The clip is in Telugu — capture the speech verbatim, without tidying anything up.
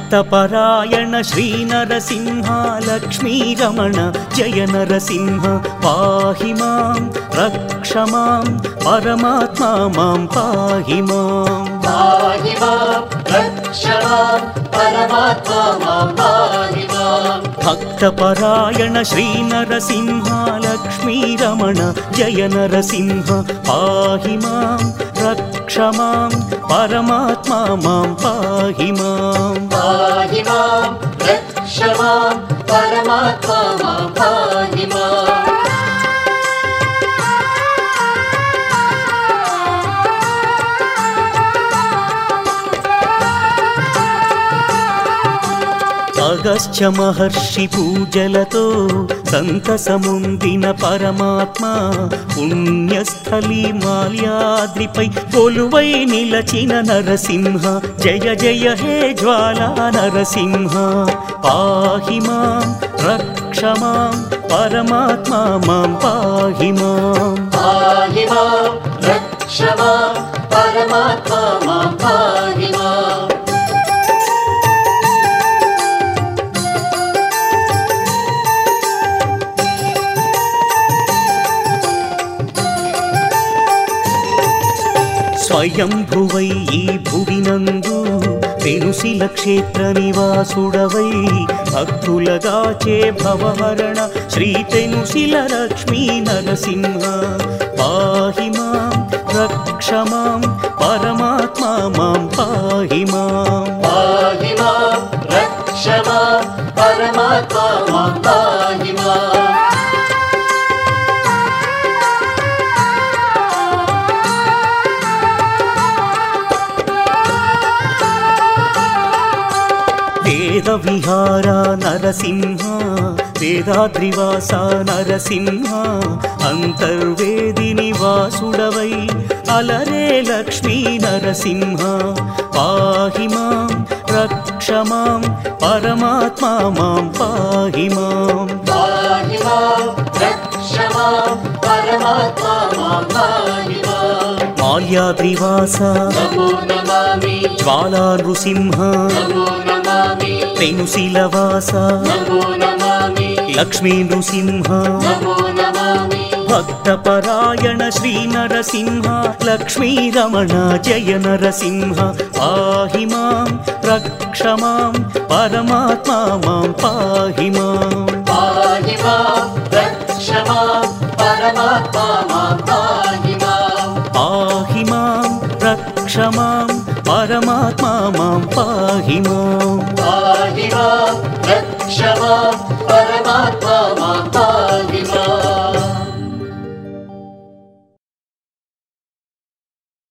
భక్తపరాయణ శ్రీ నరసింహ లక్ష్మీ రమణ జయ నరసింహ పాహి మాం రక్ష మాం పరమాత్మా మాం పాహి మాం పాహి మాం రక్ష మాం పరమాత్మా మాం పాహి మాం భక్తపరాయణ శ్రీ నరసింహ లక్ష్మీ రమణ జయ నరసింహ పాహి మాం రక్ష మాం పరమాత్మా మాం పాహి మాం పాహి మాం రక్ష మాం పరమాత్మా మాం పాహి మాం అగస్త్య మహర్షి పూజలతో సంతసముందిన పరమాత్మ పుణ్యస్థలి మాల్యాద్రిపై కొలువై నిలచిన నరసింహ జయ జయ హే జ్వాలా నరసింహ పాహి మాం రక్ష మాం పరమాత్మా మాం పాహి మాం పాహి మాం రక్ష మాం పరమాత్మా మాం పాహి మాం స్వయంభువై ఈ భువినందు పెనుశిల క్షేత్ర నివాసుడవై భక్తులగాచే భవహరణ శ్రీ పెనుశిల లక్ష్మీ నరసింహ పాహి మాం రక్ష మాం పరమాత్మా మాం పాహి మాం పాహి మాం రక్ష మాం పరమాత్మా మాం పాహి మాం వేద విహార నరసింహ వేదాద్రివాస నరసింహ అంతర్వేది నివాసుడవై అలరే లక్ష్మీ నరసింహ పాహి మాం రక్ష మాం పరమాత్మా మాం పాహి మాం పాహి మాం రక్ష మాం పరమాత్మా మాం పాహి మాం మాల్యాద్రివాస నమో నమామి జ్వాలా నృసింహ నమో నమామి పెనుశిలవాస నమో నమామి లక్ష్మీ నృసింహ నమో నమామి భక్తపరాయణ శ్రీ నరసింహ లక్ష్మీ రమణ జయ నరసింహ పాహి మాం రక్ష మాం పరమాత్మా మాం పాహి మాం పాహి మాం రక్ష మాం పరమాత్మా మాం పాహి మాం పాహి మాం రక్ష మాం పరమాత్మా మాం పాహి మాం పాహి మాం రక్ష మాం పరమాత్మా